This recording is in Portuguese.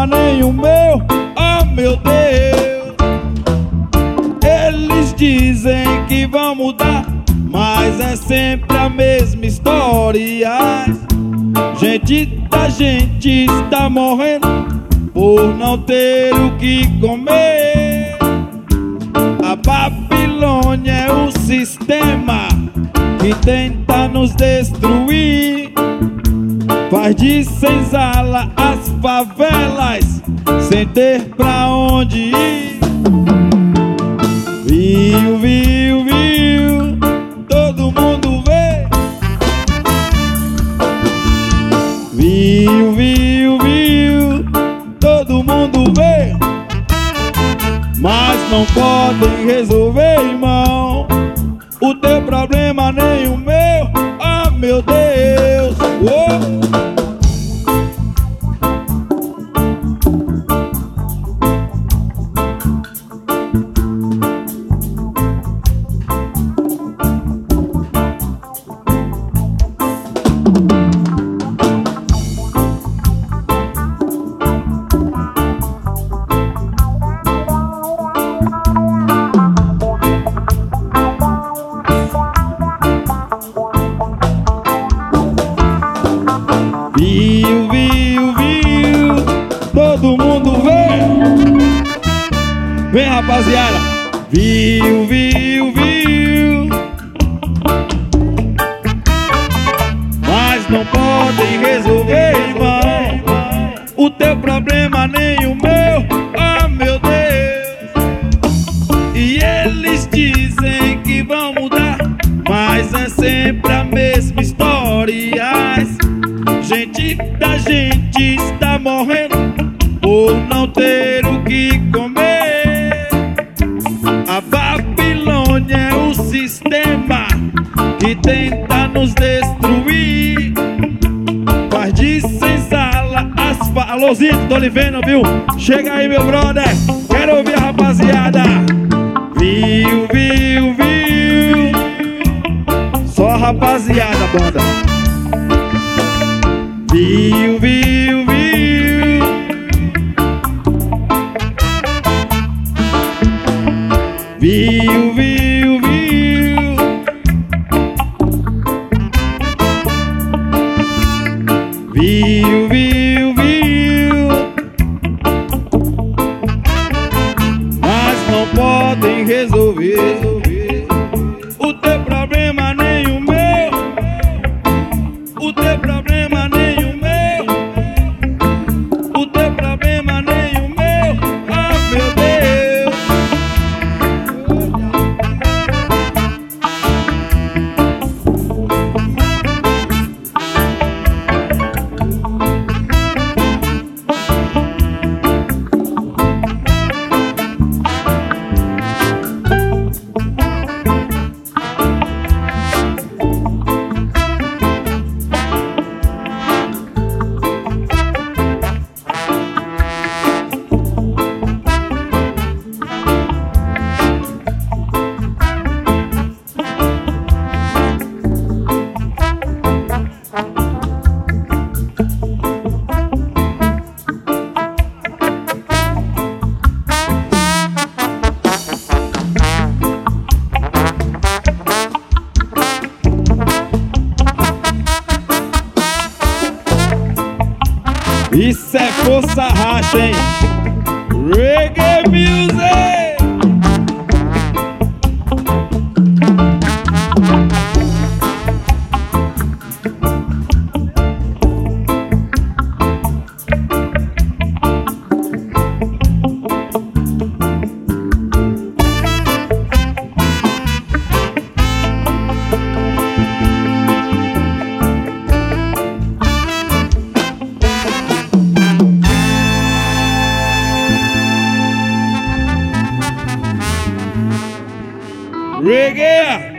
nem o meu, oh meu Deus. Eles dizem que vão mudar, mas é sempre a mesma história. Gente da gente está morrendo por não ter o que comer. A Babilônia é o sistema que tenta nos destruir. Faz de senzala as favelas sem ter pra onde ir. Viu, viu, viu, todo mundo vê. Viu, viu, viu, todo mundo vê. Mas não podem resolver, irmão, o teu problema nem o meu, oh meu Deus. Viu, viu, viu, todo mundo vê. Vem, rapaziada. Viu, viu, viu, mas não podem resolver, irmão, o teu problema nem o meu, oh meu Deus. E eles dizem que vão mudar, mas é sempre a mesma história. Gente da gente está morrendo por não ter o que comer. A Babilônia é o sistema que tenta nos destruir. Faz de senzala as Alôzinho, tô lhe vendo, viu? Chega aí, meu brother, quero ouvir a rapaziada. Viu, viu, viu, só a rapaziada, banda. Viu, viu, viu, viu, viu, viu, viu, viu, viu, mas não podem resolver o teu problema nem o meu, o teu problema nem o meu. Isso é força racha, hein? Reggae Music! Reggae!